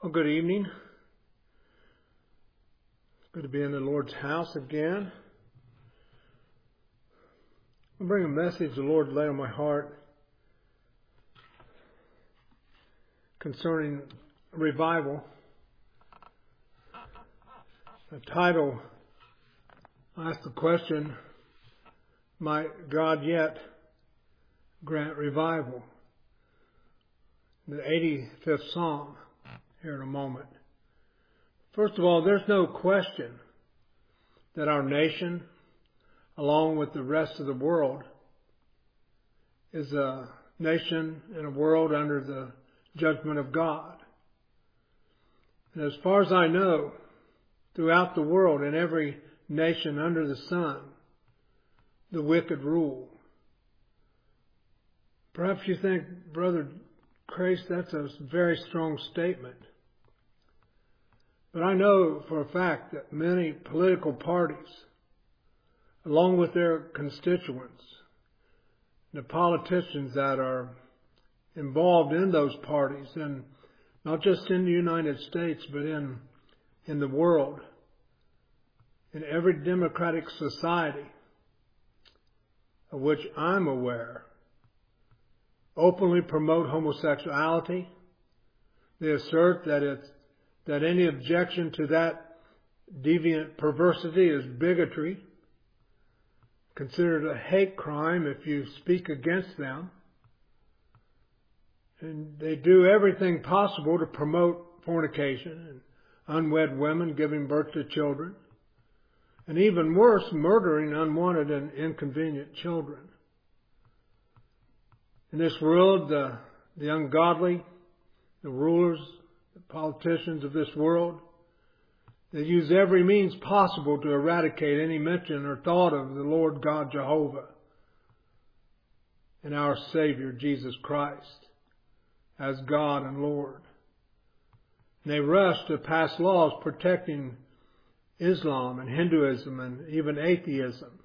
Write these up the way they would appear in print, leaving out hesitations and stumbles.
Well, good evening. It's good to be in the Lord's house again. I'll bring a message the Lord laid on my heart concerning revival. The title asks the question, might God yet grant revival? The 85th Psalm here in a moment. First of all, there's no question that our nation, along with the rest of the world, is a nation and a world under the judgment of God. And as far as I know, throughout the world, in every nation under the sun, the wicked rule. Perhaps you think, Brother Grace, that's a very strong statement. But I know for a fact that many political parties, along with their constituents, the politicians that are involved in those parties, and not just in the United States, but in the world, in every democratic society of which I'm aware, openly promote homosexuality. They assert that any objection to that deviant perversity is bigotry, considered a hate crime if you speak against them. And they do everything possible to promote fornication and unwed women giving birth to children. And even worse, murdering unwanted and inconvenient children. In this world, the ungodly, the rulers, the politicians of this world, they use every means possible to eradicate any mention or thought of the Lord God Jehovah and our Savior Jesus Christ as God and Lord. And they rush to pass laws protecting Islam and Hinduism and even atheism.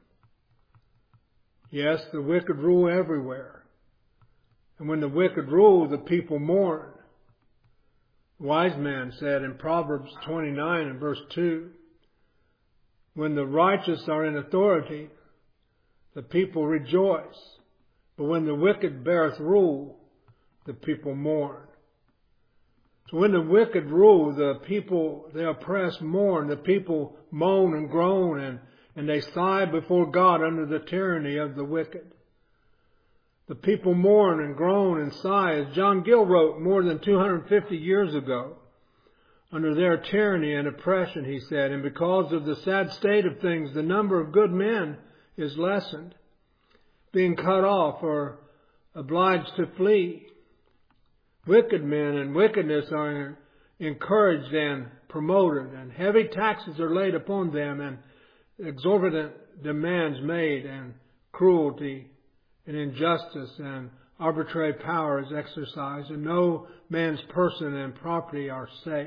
Yes, the wicked rule everywhere. And when the wicked rule, the people mourn. The wise man said in Proverbs 29 and verse 2, when the righteous are in authority, the people rejoice. But when the wicked beareth rule, the people mourn. So when the wicked rule, the people, the oppressed mourn, the people moan and groan and they sigh before God under the tyranny of the wicked. The people mourn and groan and sigh, as John Gill wrote more than 250 years ago, under their tyranny and oppression, he said, and because of the sad state of things, the number of good men is lessened, being cut off or obliged to flee. Wicked men and wickedness are encouraged and promoted, and heavy taxes are laid upon them, and exorbitant demands made, and cruelty and injustice and arbitrary power is exercised, and no man's person and property are safe.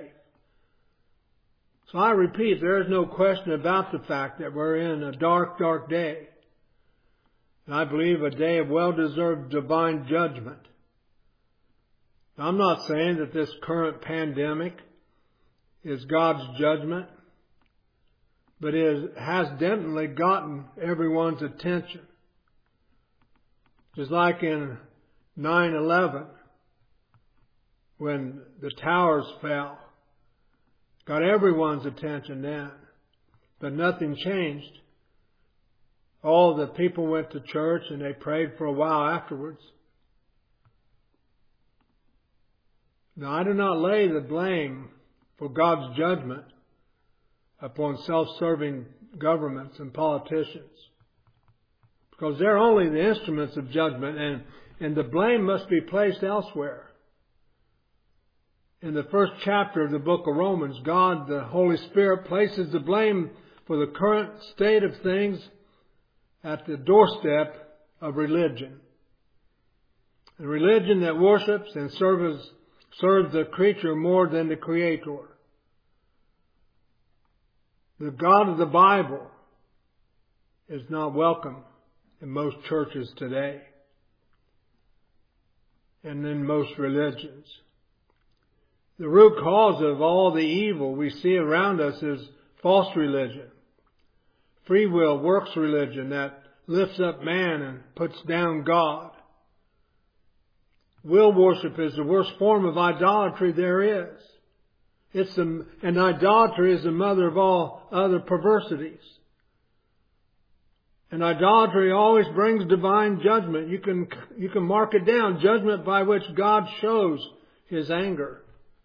So I repeat, there is no question about the fact that we're in a dark, dark day. And I believe a day of well-deserved divine judgment. Now, I'm not saying that this current pandemic is God's judgment, but it has definitely gotten everyone's attention. Just like in 9/11, when the towers fell, got everyone's attention then, but nothing changed. All the people went to church and they prayed for a while afterwards. Now, I do not lay the blame for God's judgment upon self-serving governments and politicians, because they're only the instruments of judgment, and the blame must be placed elsewhere. In the first chapter of the book of Romans, God, the Holy Spirit, places the blame for the current state of things at the doorstep of religion. A religion that worships and serves the creature more than the Creator. The God of the Bible is not welcome in most churches today and in most religions. The root cause of all the evil we see around us is false religion. Free will works religion that lifts up man and puts down God. Will worship is the worst form of idolatry there is. And idolatry is the mother of all other perversities. And idolatry always brings divine judgment. You can mark it down. Judgment by which God shows His anger.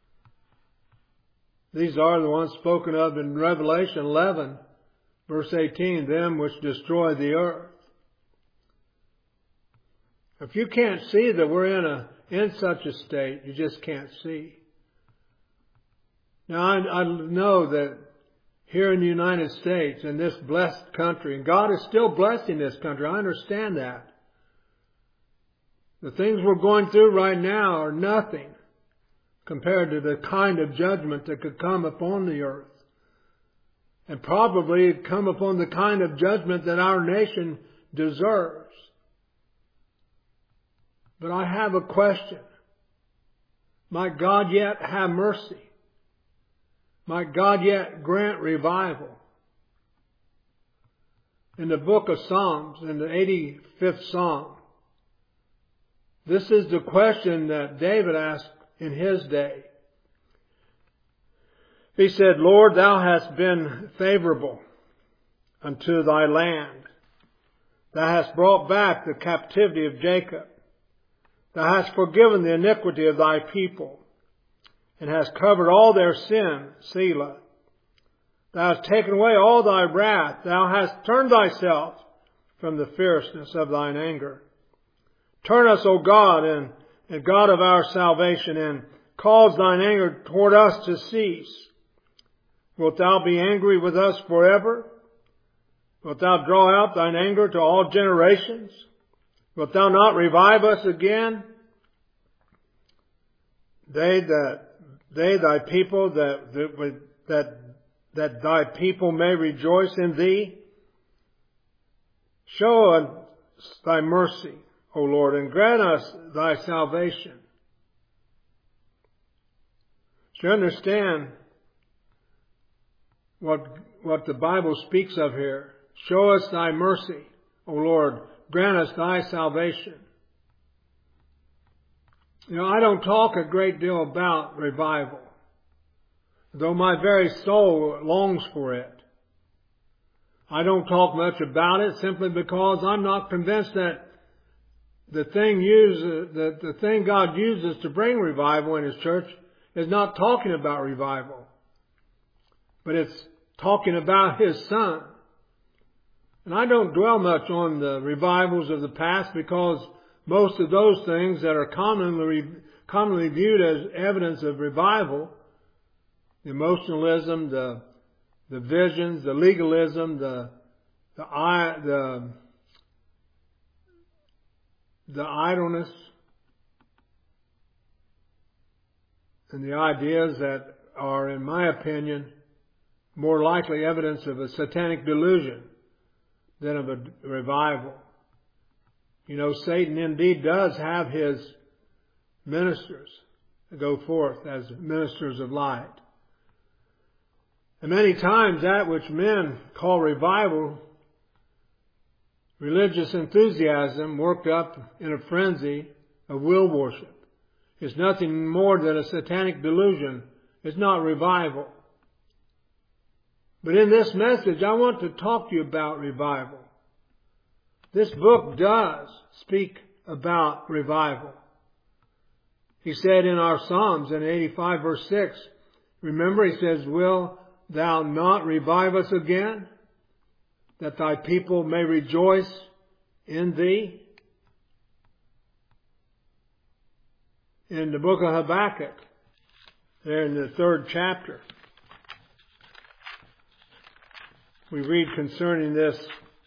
These are the ones spoken of in Revelation 11, verse 18, them which destroy the earth. If you can't see that we're in such a state, you just can't see. Now, I know that here in the United States, in this blessed country, and God is still blessing this country, I understand that. The things we're going through right now are nothing compared to the kind of judgment that could come upon the earth. And probably come upon the kind of judgment that our nation deserves. But I have a question. Might God yet have mercy? Might God yet grant revival? In the book of Psalms, in the 85th Psalm, this is the question that David asked in his day. He said, Lord, Thou hast been favorable unto Thy land. Thou hast brought back the captivity of Jacob. Thou hast forgiven the iniquity of Thy people, and hast covered all their sin, Selah. Thou hast taken away all Thy wrath. Thou hast turned Thyself from the fierceness of Thine anger. Turn us, O God, and God of our salvation, and cause Thine anger toward us to cease. Wilt Thou be angry with us forever? Wilt Thou draw out Thine anger to all generations? Wilt Thou not revive us again? They Thy people, that Thy people may rejoice in Thee. Show us Thy mercy, O Lord, and grant us Thy salvation. So you understand what the Bible speaks of here. Show us Thy mercy, O Lord. Grant us Thy salvation. You know, I don't talk a great deal about revival, though my very soul longs for it. I don't talk much about it simply because I'm not convinced that the thing God uses to bring revival in His church is not talking about revival, but it's talking about His Son. And I don't dwell much on the revivals of the past because most of those things that are commonly viewed as evidence of revival, the emotionalism, the visions, the legalism, the idleness, and the ideas that are, in my opinion, more likely evidence of a satanic delusion than of a revival. You know, Satan indeed does have his ministers that go forth as ministers of light. And many times that which men call revival, religious enthusiasm worked up in a frenzy of will worship, is nothing more than a satanic delusion. It's not revival. But in this message, I want to talk to you about revival. This book does speak about revival. He said in our Psalms in 85 verse 6, remember he says, will Thou not revive us again, that Thy people may rejoice in Thee? In the book of Habakkuk, there in the 3rd chapter, we read concerning this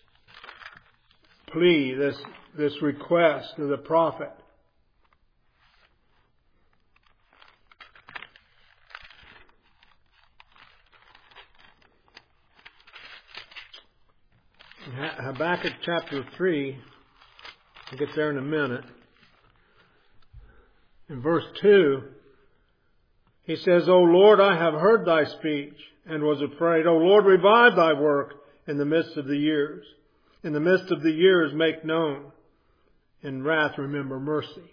plea, this request of the prophet. Habakkuk chapter 3, I'll get there in a minute. In verse 2, He says, O Lord, I have heard thy speech and was afraid. O Lord, revive thy work in the midst of the years. In the midst of the years make known. In wrath remember mercy.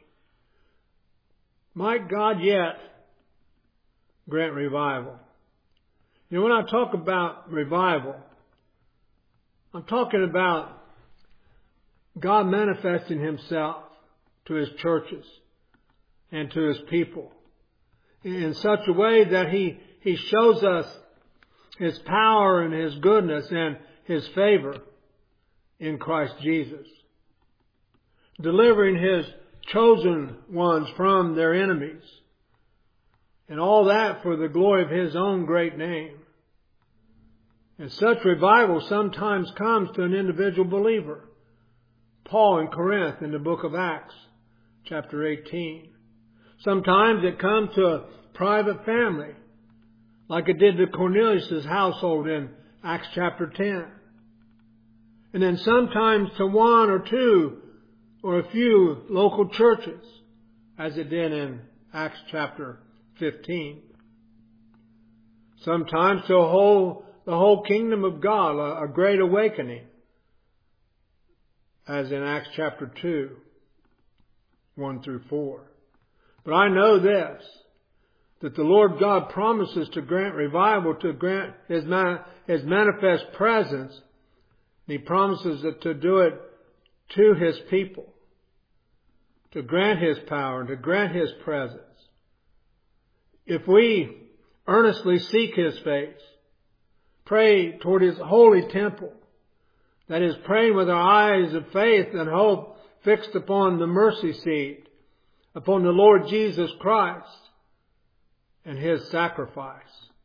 Might God yet grant revival. You know, when I talk about revival, I'm talking about God manifesting Himself to His churches and to His people in such a way that He shows us His power and His goodness and His favor in Christ Jesus, delivering His chosen ones from their enemies, and all that for the glory of His own great name. And such revival sometimes comes to an individual believer. Paul in Corinth in the book of Acts, chapter 18. Sometimes it comes to a private family, like it did to Cornelius' household in Acts chapter 10. And then sometimes to one or two or a few local churches, as it did in Acts chapter 15. Sometimes to the whole kingdom of God, a great awakening, as in Acts chapter 2, 1 through 4. But I know this, that the Lord God promises to grant revival, to grant His manifest presence. He promises to do it to His people, to grant His power, to grant His presence. If we earnestly seek His face, pray toward His holy temple, that is, praying with our eyes of faith and hope fixed upon the mercy seat, upon the Lord Jesus Christ and His sacrifice.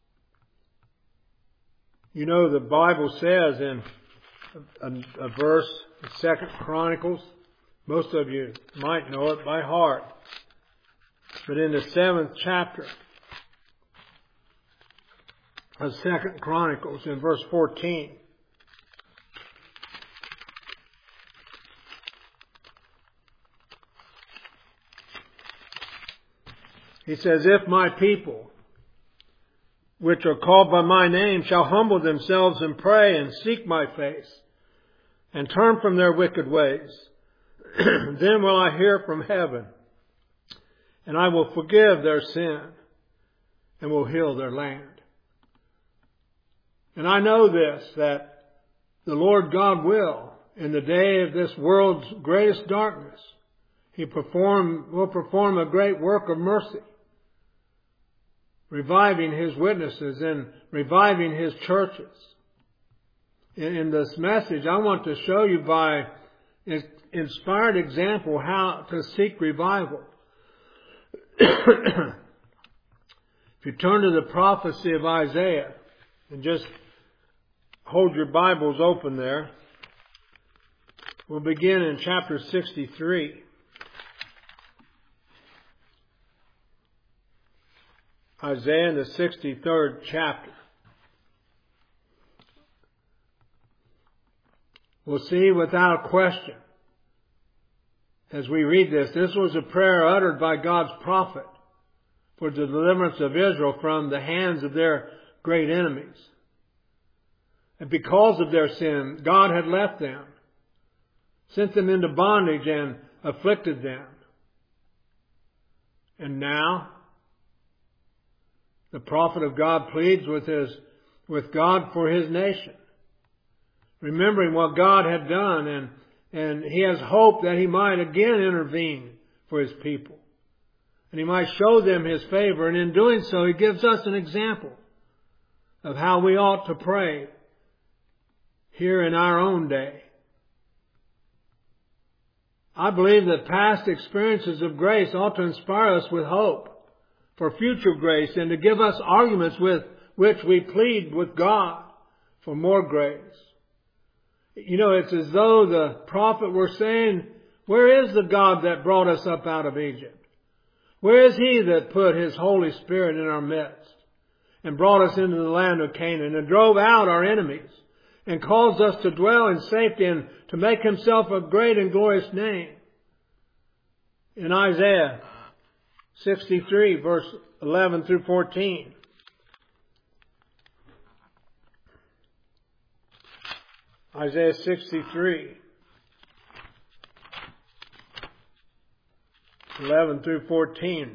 You know, the Bible says in a verse, 2 Chronicles, most of you might know it by heart, but in the 7th chapter of 2 Chronicles, in verse 14, he says, If my people, which are called by my name, shall humble themselves and pray and seek my face and turn from their wicked ways, then will I hear from heaven, and I will forgive their sin and will heal their land. And I know this, that the Lord God will, in the day of this world's greatest darkness, He will perform a great work of mercy, reviving His witnesses and reviving His churches. In this message, I want to show you by an inspired example how to seek revival. If you turn to the prophecy of Isaiah and just hold your Bibles open there, we'll begin in chapter 63. Isaiah in the 63rd chapter. We'll see without a question, as we read this was a prayer uttered by God's prophet for the deliverance of Israel from the hands of their great enemies. And because of their sin, God had left them, sent them into bondage and afflicted them. And now, the prophet of God pleads with God for His nation, remembering what God had done, and he has hope that He might again intervene for His people, and He might show them His favor. And in doing so, He gives us an example of how we ought to pray here in our own day. I believe that past experiences of grace ought to inspire us with hope for future grace, and to give us arguments with which we plead with God for more grace. You know, it's as though the prophet were saying, where is the God that brought us up out of Egypt? Where is He that put His Holy Spirit in our midst and brought us into the land of Canaan and drove out our enemies and caused us to dwell in safety and to make Himself a great and glorious name? In Isaiah 63, verse 11 through 14. Isaiah 63, 11 through 14.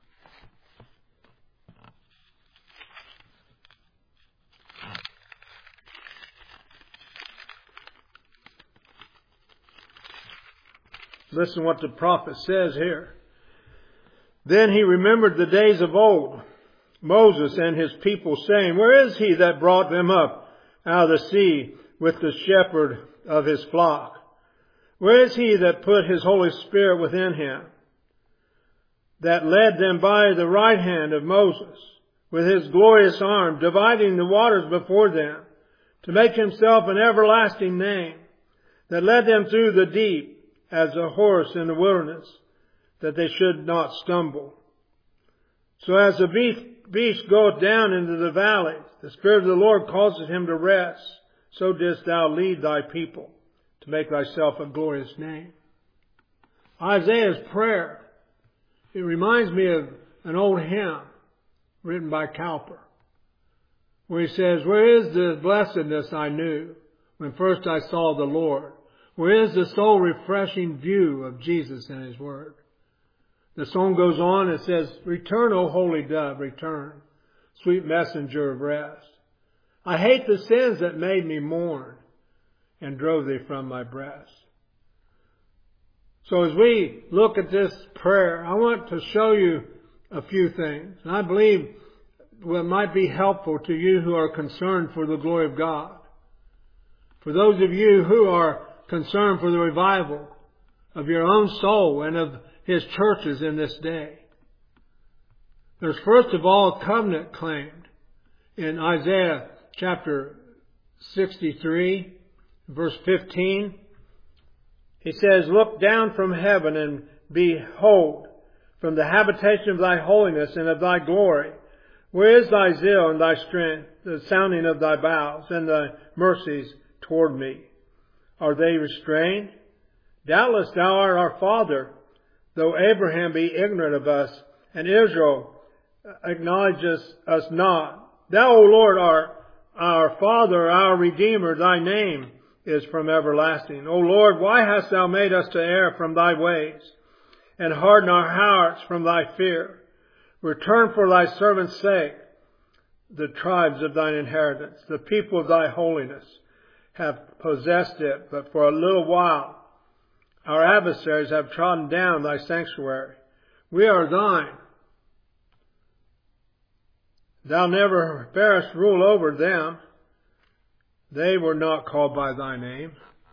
Listen what the prophet says here. Then he remembered the days of old, Moses and his people, saying, Where is he that brought them up out of the sea with the shepherd of his flock? Where is he that put his Holy Spirit within him, that led them by the right hand of Moses, with his glorious arm, dividing the waters before them, to make himself an everlasting name, that led them through the deep as a horse in the wilderness, that they should not stumble? So as the beast goeth down into the valley, the Spirit of the Lord causes him to rest, so didst thou lead thy people to make thyself a glorious name. Isaiah's prayer, it reminds me of an old hymn written by Cowper, where he says, Where is the blessedness I knew when first I saw the Lord? Where is the soul refreshing view of Jesus and His Word? The song goes on and says, Return, O holy dove, return, sweet messenger of rest. I hate the sins that made me mourn and drove thee from my breast. So as we look at this prayer, I want to show you a few things. And I believe what might be helpful to you who are concerned for the glory of God. For those of you who are concerned for the revival of your own soul and of His churches in this day. There's first of all a covenant claimed in Isaiah chapter 63, verse 15. He says, Look down from heaven and behold from the habitation of thy holiness and of thy glory. Where is thy zeal and thy strength, the sounding of thy bowels and thy mercies toward me? Are they restrained? Doubtless thou art our father, though Abraham be ignorant of us, and Israel acknowledges us not. Thou, O Lord, art our Father, our Redeemer. Thy name is from everlasting. O Lord, why hast thou made us to err from thy ways, and harden our hearts from thy fear? Return for thy servant's sake the tribes of thine inheritance, the people of thy holiness have possessed it, but for a little while our adversaries have trodden down thy sanctuary. We are thine. Thou never bearest rule over them. They were not called by thy name.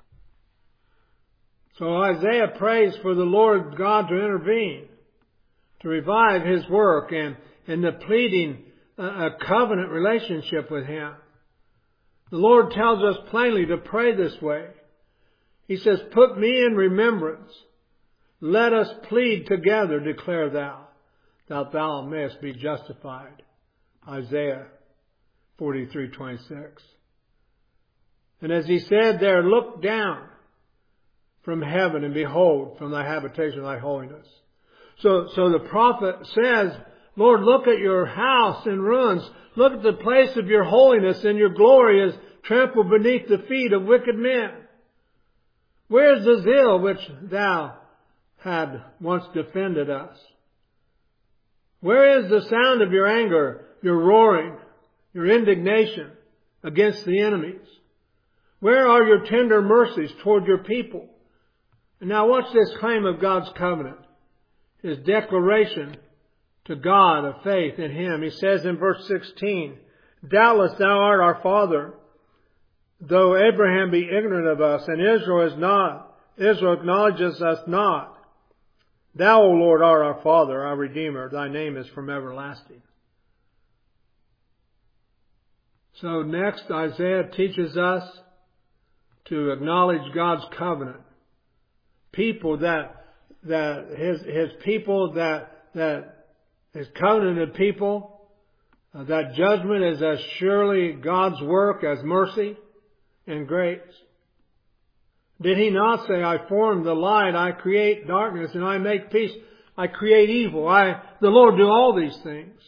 So Isaiah prays for the Lord God to intervene, to revive His work, and in the pleading a covenant relationship with Him. The Lord tells us plainly to pray this way. He says, Put me in remembrance. Let us plead together, declare thou, that thou mayest be justified. Isaiah 43:26. And as he said there, look down from heaven and behold from thy habitation of thy holiness. So the prophet says, Lord, look at your house in ruins. Look at the place of your holiness, and your glory is trampled beneath the feet of wicked men. Where is the zeal which thou had once defended us? Where is the sound of your anger, your roaring, your indignation against the enemies? Where are your tender mercies toward your people? And now watch this claim of God's covenant. His declaration to God of faith in Him. He says in verse 16, Doubtless thou art our father, though Abraham be ignorant of us, and Israel is not. Israel acknowledges us not. Thou, O Lord, art our Father, our Redeemer. Thy name is from everlasting. So next, Isaiah teaches us to acknowledge God's covenant. People His people, His covenanted people, that judgment is as surely God's work as mercy and grace. Did He not say, I form the light, I create darkness, and I make peace? I create evil. The Lord do all these things.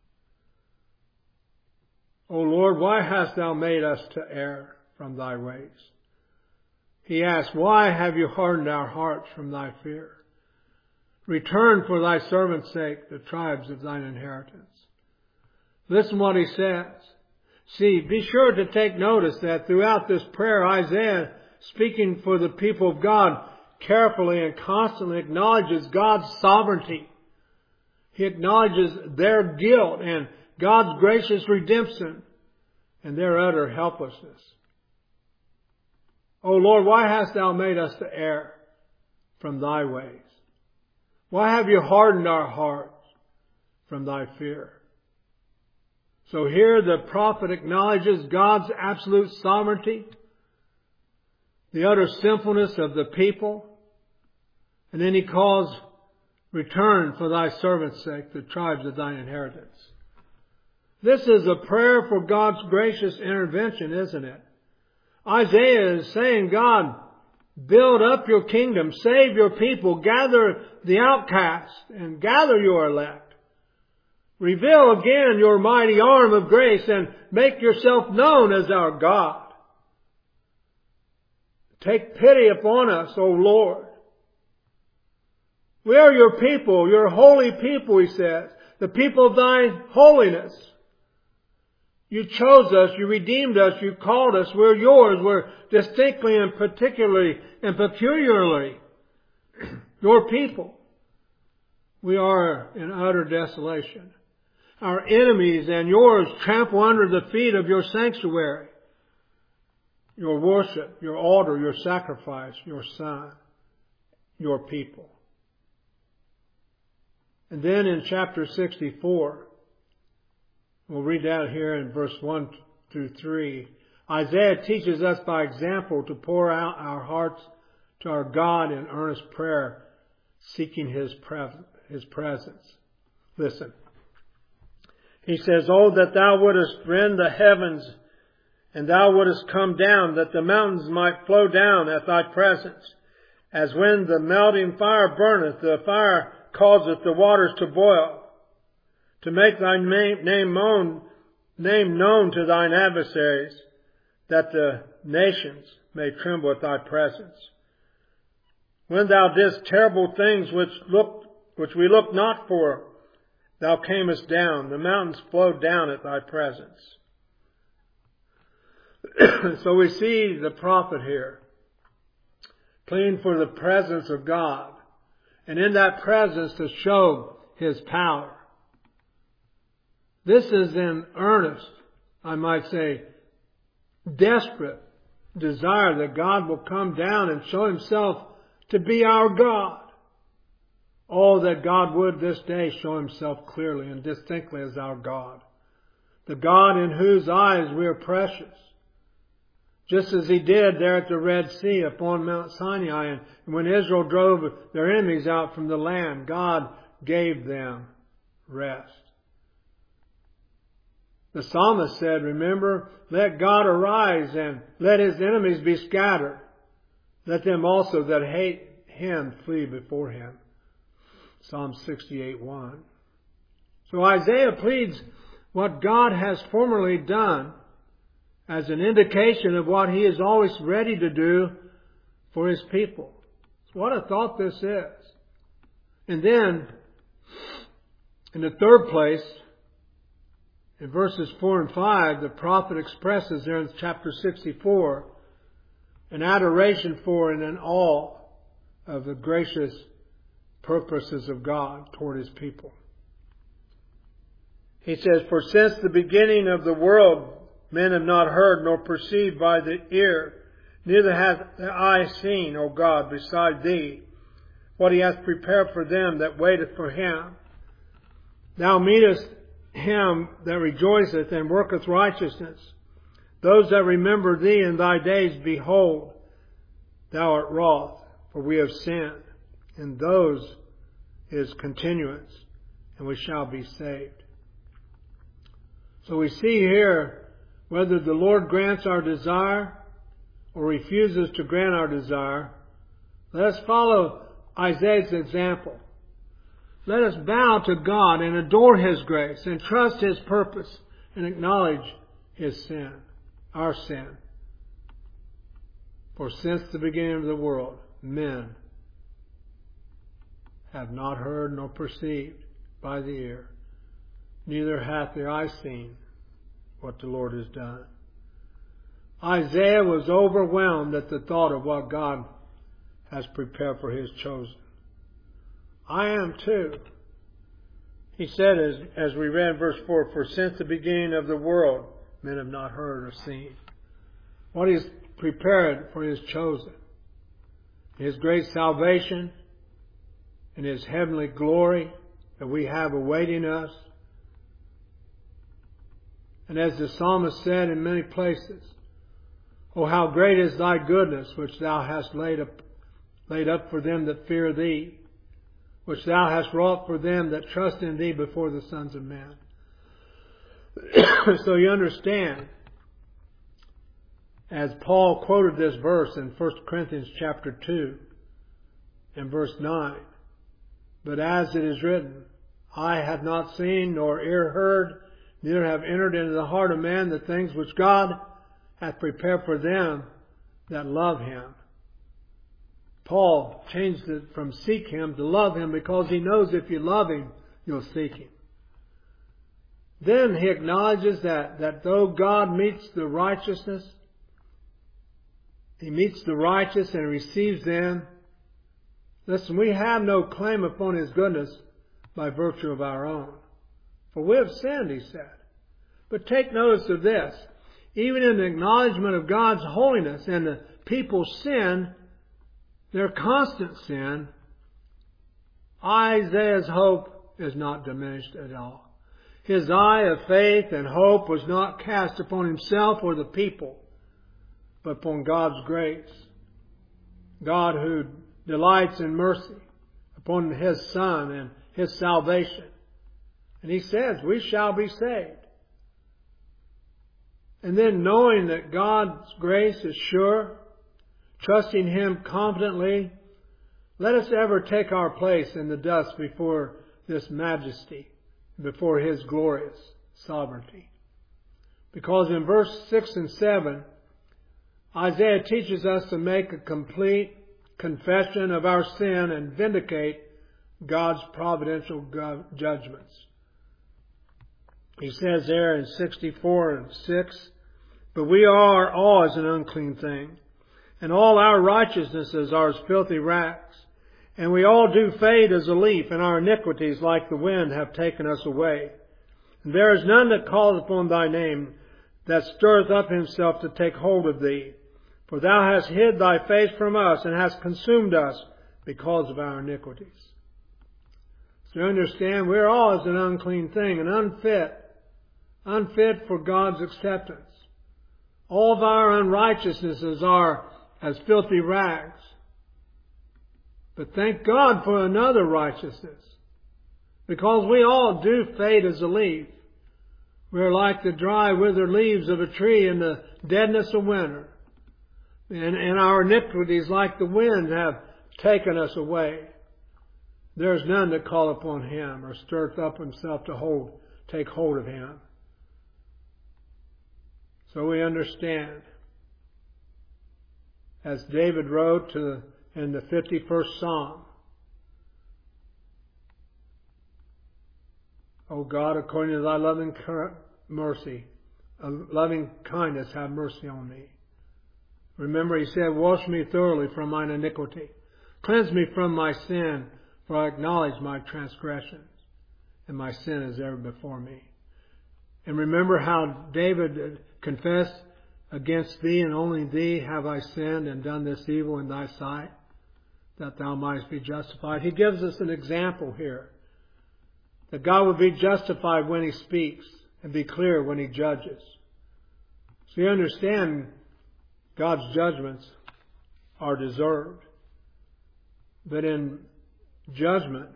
O Lord, why hast thou made us to err from thy ways? He asked, why have you hardened our hearts from thy fear? Return for thy servant's sake the tribes of thine inheritance. Listen what he says. See, be sure to take notice that throughout this prayer, Isaiah, speaking for the people of God, carefully and constantly acknowledges God's sovereignty. He acknowledges their guilt and God's gracious redemption and their utter helplessness. O Lord, why hast thou made us to err from thy ways? Why have you hardened our hearts from thy fear? So here the prophet acknowledges God's absolute sovereignty, the utter sinfulness of the people, and then he calls, return for thy servant's sake the tribes of thine inheritance. This is a prayer for God's gracious intervention, isn't it? Isaiah is saying, God, build up your kingdom, save your people, gather the outcast, and gather your elect. Reveal again your mighty arm of grace and make yourself known as our God. Take pity upon us, O Lord. We are your people, your holy people, he says, the people of thine holiness. You chose us, you redeemed us, you called us, we're yours, we're distinctly and particularly and peculiarly your people. We are in utter desolation. Our enemies and yours trample under the feet of your sanctuary, your worship, your altar, your sacrifice, your Son, your people. And then in chapter 64, we'll read that here in verse 1 through 3. Isaiah teaches us by example to pour out our hearts to our God in earnest prayer, seeking His presence. Listen. He says, oh, that thou wouldest rend the heavens, and thou wouldest come down, that the mountains might flow down at thy presence. As when the melting fire burneth, the fire causeth the waters to boil, to make thy name known to thine adversaries, that the nations may tremble at thy presence. When thou didst terrible things which we looked not for, thou camest down, the mountains flowed down at thy presence. So we see the prophet here pleading for the presence of God, and in that presence to show His power. This is an earnest, I might say, desperate desire that God will come down and show Himself to be our God. Oh, that God would this day show Himself clearly and distinctly as our God. The God in whose eyes we are precious. Just as He did there at the Red Sea upon Mount Sinai. And when Israel drove their enemies out from the land, God gave them rest. The psalmist said, remember, let God arise and let His enemies be scattered. Let them also that hate Him flee before Him. Psalm 68:1. So Isaiah pleads what God has formerly done as an indication of what He is always ready to do for His people. What a thought this is. And then, in the third place, in verses 4 and 5, the prophet expresses there in chapter 64 an adoration for and an awe of the gracious purposes of God toward His people. He says, for since the beginning of the world, men have not heard nor perceived by the ear, neither hath the eye seen, O God, beside Thee, what He hath prepared for them that waiteth for Him. Thou meetest him that rejoiceth and worketh righteousness. Those that remember Thee in Thy days, behold, Thou art wroth, for we have sinned. And those is continuance, and we shall be saved. So we see here whether the Lord grants our desire or refuses to grant our desire. Let us follow Isaiah's example. Let us bow to God and adore His grace and trust His purpose and acknowledge His sin, our sin. For since the beginning of the world, men have not heard nor perceived by the ear, neither hath the eye seen what the Lord has done. Isaiah was overwhelmed at the thought of what God has prepared for His chosen. I am too. He said, as we read in verse 4, for since the beginning of the world, men have not heard or seen what He's prepared for His chosen. His great salvation and His heavenly glory that we have awaiting us. And as the psalmist said in many places, oh, how great is Thy goodness, which Thou hast laid up for them that fear Thee, which Thou hast wrought for them that trust in Thee before the sons of men. So you understand, as Paul quoted this verse in 1 Corinthians chapter 2 and verse 9, but as it is written, eye hath not seen, nor ear heard, neither have entered into the heart of man the things which God hath prepared for them that love Him. Paul changed it from seek Him to love Him, because he knows if you love Him, you'll seek Him. Then he acknowledges that though God meets the righteousness, He meets the righteous and receives them. Listen, we have no claim upon His goodness by virtue of our own. For we have sinned, he said. But take notice of this. Even in the acknowledgement of God's holiness and the people's sin, their constant sin, Isaiah's hope is not diminished at all. His eye of faith and hope was not cast upon himself or the people, but upon God's grace. God who delights in mercy, upon His Son and His salvation. And He says, we shall be saved. And then knowing that God's grace is sure, trusting Him confidently, let us ever take our place in the dust before this majesty, before His glorious sovereignty. Because in verse 6 and 7, Isaiah teaches us to make a complete confession of our sin and vindicate God's providential judgments. He says there in 64 and 6, but we are all as an unclean thing, and all our righteousnesses are as filthy rags. And we all do fade as a leaf, and our iniquities like the wind have taken us away. And there is none that calleth upon Thy name, that stirreth up himself to take hold of Thee. For Thou hast hid Thy face from us, and hast consumed us because of our iniquities. So you understand, we're all as an unclean thing, and unfit for God's acceptance. All of our unrighteousnesses are as filthy rags. But thank God for another righteousness, because we all do fade as a leaf. We're like the dry, withered leaves of a tree in the deadness of winter. And our iniquities, like the wind, have taken us away. There is none that call upon Him or stirreth up himself to take hold of Him. So we understand, as David wrote in the 51st Psalm, O God, according to Thy loving mercy, loving kindness, have mercy on me. Remember, He said, wash me thoroughly from mine iniquity. Cleanse me from my sin, for I acknowledge my transgressions, and my sin is ever before me. And remember how David confessed, against Thee and only Thee have I sinned and done this evil in Thy sight, that Thou mightest be justified. He gives us an example here, that God would be justified when He speaks and be clear when He judges. So you understand, God's judgments are deserved. But in judgment,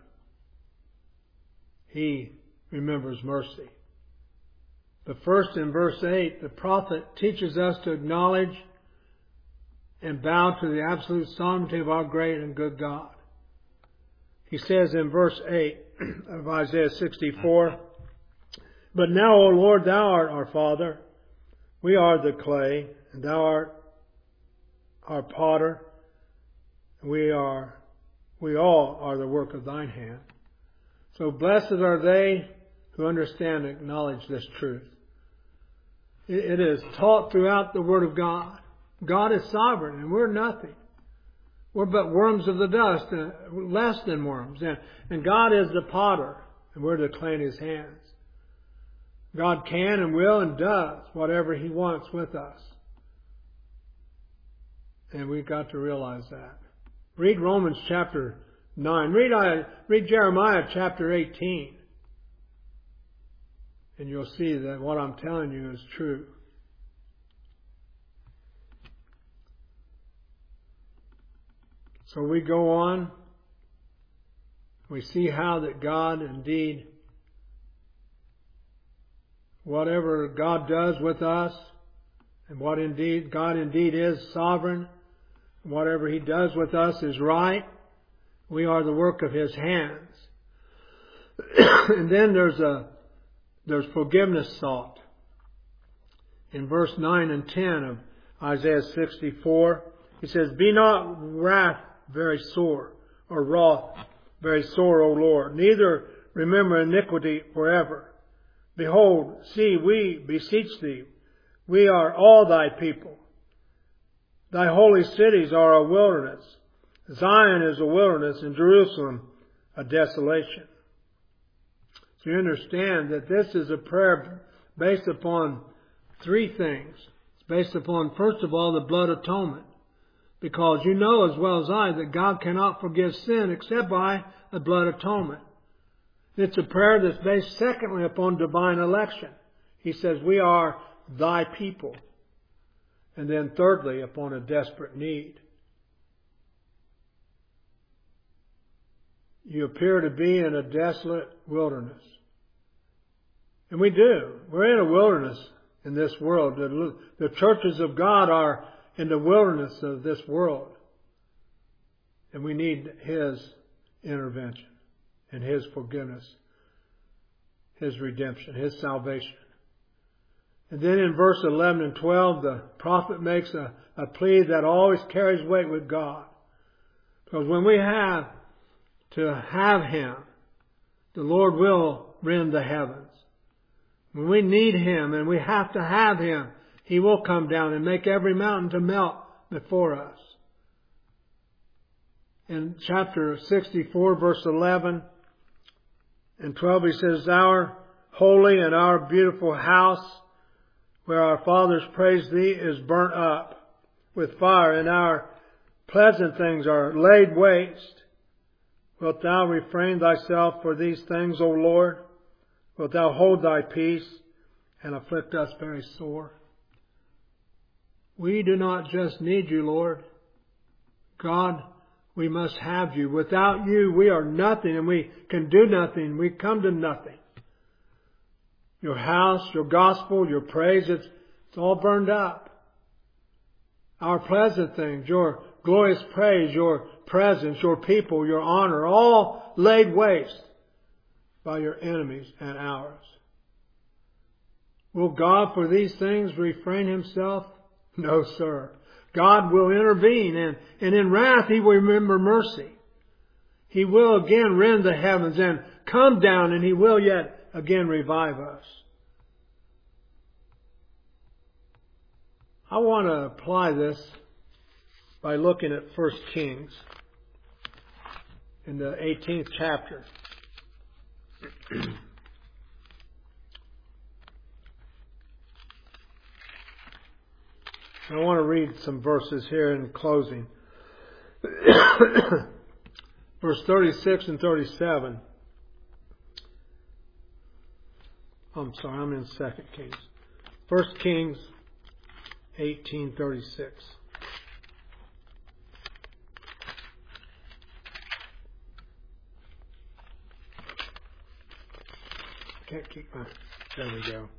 He remembers mercy. But first in verse 8, the prophet teaches us to acknowledge and bow to the absolute sovereignty of our great and good God. He says in verse 8 of Isaiah 64, "But now, O Lord, thou art our Father. We are the clay, and thou art our potter. We all are the work of thine hand." So blessed are they who understand and acknowledge this truth. It is taught throughout the Word of God. God is sovereign, and we're nothing. We're but worms of the dust, less than worms. And God is the potter, and we're the clay in His hands. God can and will and does whatever He wants with us. And we've got to realize that. Read Romans chapter 9. Read Jeremiah chapter 18. And you'll see that what I'm telling you is true. So we go on. We see how that God indeed, whatever God does with us, and what indeed God indeed is sovereign, whatever He does with us is right. We are the work of His hands. And then there's forgiveness sought. In verse 9 and 10 of Isaiah 64, He says, "Be not wrath very sore, or wroth very sore, O Lord, neither remember iniquity forever. Behold, see, we beseech Thee, we are all Thy people. Thy holy cities are a wilderness. Zion is a wilderness, and Jerusalem a desolation." So you understand that this is a prayer based upon three things. It's based upon, first of all, the blood atonement. Because you know as well as I that God cannot forgive sin except by the blood atonement. It's a prayer that's based secondly upon divine election. He says, "We are Thy people." And then thirdly, upon a desperate need. You appear to be in a desolate wilderness. And we do. We're in a wilderness in this world. The churches of God are in the wilderness of this world. And we need His intervention and His forgiveness, His redemption, His salvation. And then in verse 11 and 12, the prophet makes a plea that always carries weight with God. Because when we have to have Him, the Lord will rend the heavens. When we need Him and we have to have Him, He will come down and make every mountain to melt before us. In chapter 64, verse 11 and 12, He says, "Our holy and our beautiful house, where our fathers praised Thee, is burnt up with fire, and our pleasant things are laid waste. Wilt Thou refrain Thyself for these things, O Lord? Wilt Thou hold Thy peace and afflict us very sore?" We do not just need You, Lord. God, we must have You. Without You, we are nothing, and we can do nothing. We come to nothing. Your house, Your gospel, Your praise, it's all burned up. Our pleasant things, Your glorious praise, Your presence, Your people, Your honor, all laid waste by Your enemies and ours. Will God for these things refrain Himself? No, sir. God will intervene, and in wrath He will remember mercy. He will again rend the heavens and come down, and He will yet again revive us. I want to apply this by looking at 1 Kings in the 18th chapter. I want to read some verses here in closing. Verse 36 and 37. I'm sorry, I'm in 2 Kings. 1 Kings 18:36. Can't keep my... There we go.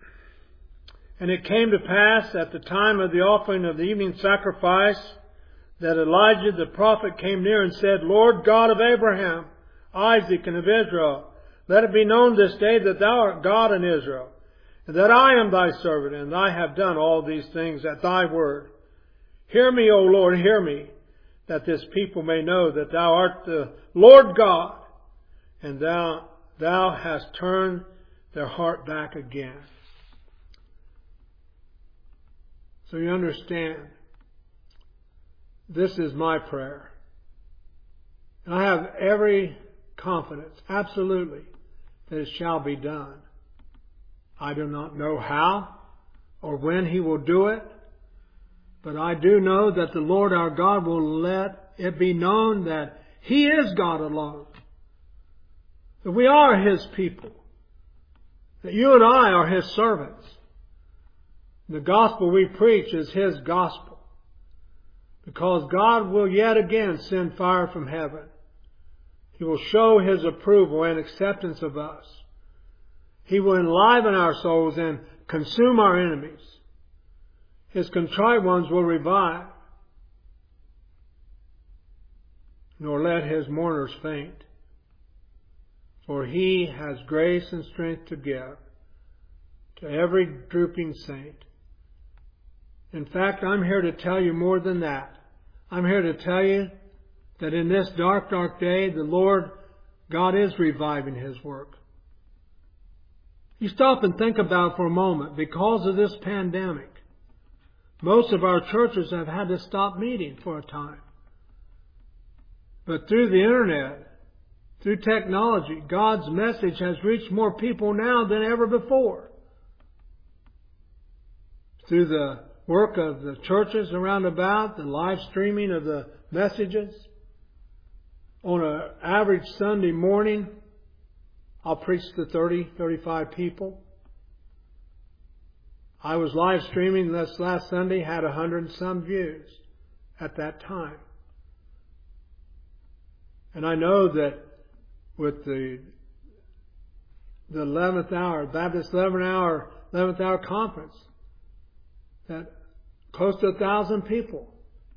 "And it came to pass at the time of the offering of the evening sacrifice that Elijah the prophet came near and said, Lord God of Abraham, Isaac, and of Israel, let it be known this day that thou art God in Israel, and that I am thy servant, and I have done all these things at thy word. Hear me, O Lord, hear me, that this people may know that thou art the Lord God, and thou hast turned their heart back again. So you understand, this is my prayer. And I have every confidence, absolutely, that it shall be done. I do not know how or when He will do it, but I do know that the Lord our God will let it be known that He is God alone. That we are His people. That you and I are His servants. The gospel we preach is His gospel. Because God will yet again send fire from heaven. He will show His approval and acceptance of us. He will enliven our souls and consume our enemies. His contrite ones will revive, nor let His mourners faint. For He has grace and strength to give to every drooping saint. In fact, I'm here to tell you more than that. I'm here to tell you that in this dark, dark day, the Lord God is reviving His work. You stop and think about for a moment, because of this pandemic, most of our churches have had to stop meeting for a time. But through the internet, through technology, God's message has reached more people now than ever before. Through the work of the churches around about, the live streaming of the messages. On an average Sunday morning, I'll preach to 30, 35 people. I was live streaming this last Sunday, had 100 and some views at that time. And I know that with the 11th hour, Baptist 11th hour conference, that close to 1,000 people.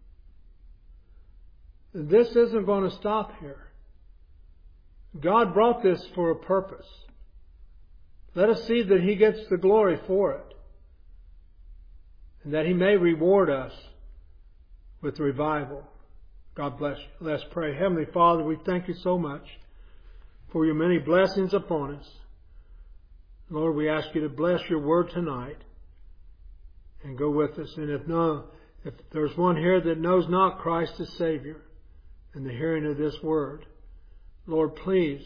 This isn't going to stop here. God brought this for a purpose. Let us see that He gets the glory for it. And that He may reward us with revival. God bless you. Let's pray. Heavenly Father, we thank You so much for Your many blessings upon us. Lord, we ask You to bless Your word tonight and go with us. And if there's one here that knows not Christ as Savior in the hearing of this word, Lord, please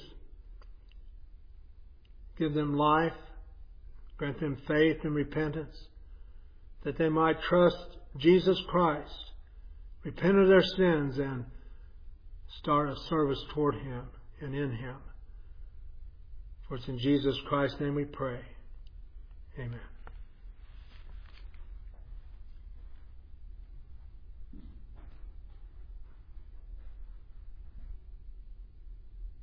give them life, grant them faith and repentance, that they might trust Jesus Christ, repent of their sins, and start a service toward Him and in Him. For it's in Jesus Christ's name we pray. Amen.